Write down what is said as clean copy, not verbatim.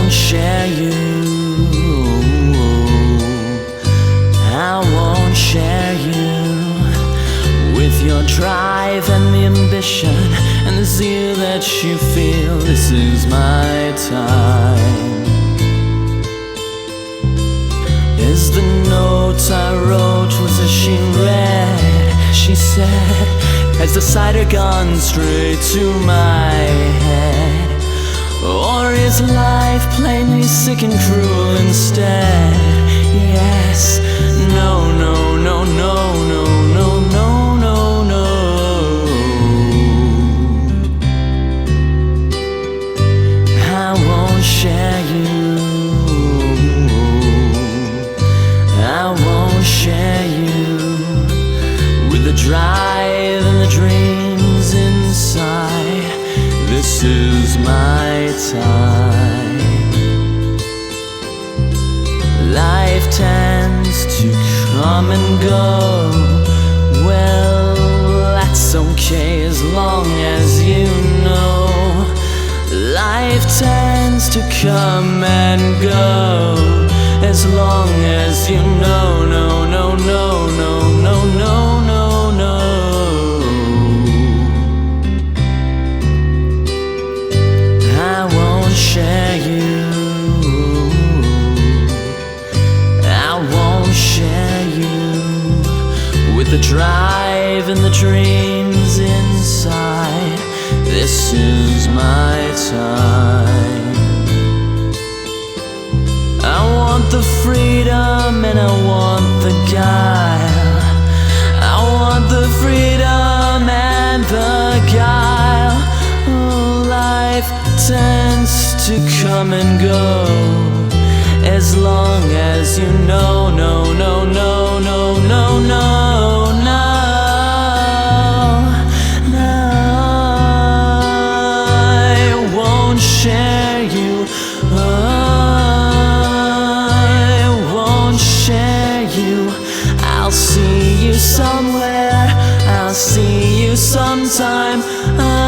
won't share you. I won't share you with your drive and the ambition and the zeal that you feel. This is my time. As the note I wrote was as she read, she said, has the cider gone straight to my head? Or is life plainly sick and cruel instead? Yes, no, no, no, no, no, no, no, no, no. I won't share you. I won't share you with the drive and the dreams inside. This is my time. Life tends to come and go. Well, that's okay as long as you know. Life tends to come and go as long as you know. No, no, no, no, no, no, no, no. I won't share you. I won't share you with the drive and the dreams inside. This is my time. I want the freedom and I want the guile. I want the freedom and the guile. Oh, life tends to come and go as long as you know. No, no, no, no, no, no, no, no. I won't share you. I'll see you somewhere, I'll see you sometime.